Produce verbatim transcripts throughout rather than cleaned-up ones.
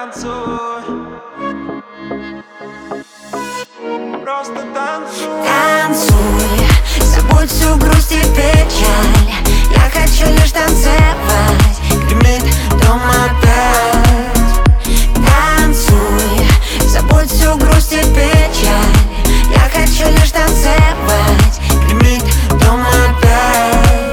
танцуй, просто танцуй. Танцуй, забудь всю грусть и печаль. Я хочу лишь танцевать, гремит дом опять. Танцуй, забудь всю грусть и печаль. Я хочу лишь танцевать, гремит дом опять.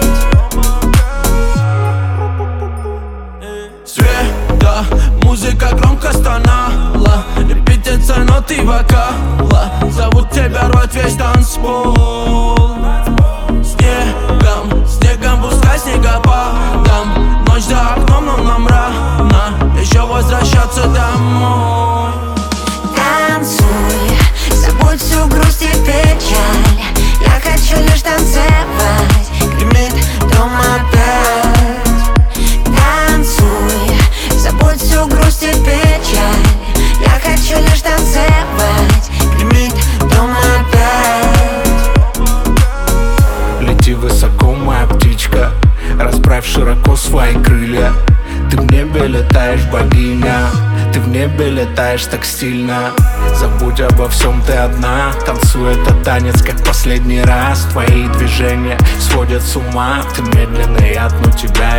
Света, музыка громко стонала, репетиция ноты вокала. Зовут тебя рвать весь танцпол. Снегом, снегом пускай снегопадом. Ночь за окном, но нам рано еще возвращаться домой. Танцуй, забудь всю грусть и печаль. Я хочу лишь танцевать, гремит дом опять. Танцуй, забудь всю грусть и печаль. Я хочу лишь танцевать, гремит дом опять. Лети высоко, моя птичка, расправь широко свои крылья. Ты в небе летаешь, богиня, ты в небе летаешь так стильно. Забудь обо всем, ты одна. Танцуй этот танец, как последний раз. Твои движения сводят с ума. Ты медленный яд, но тебя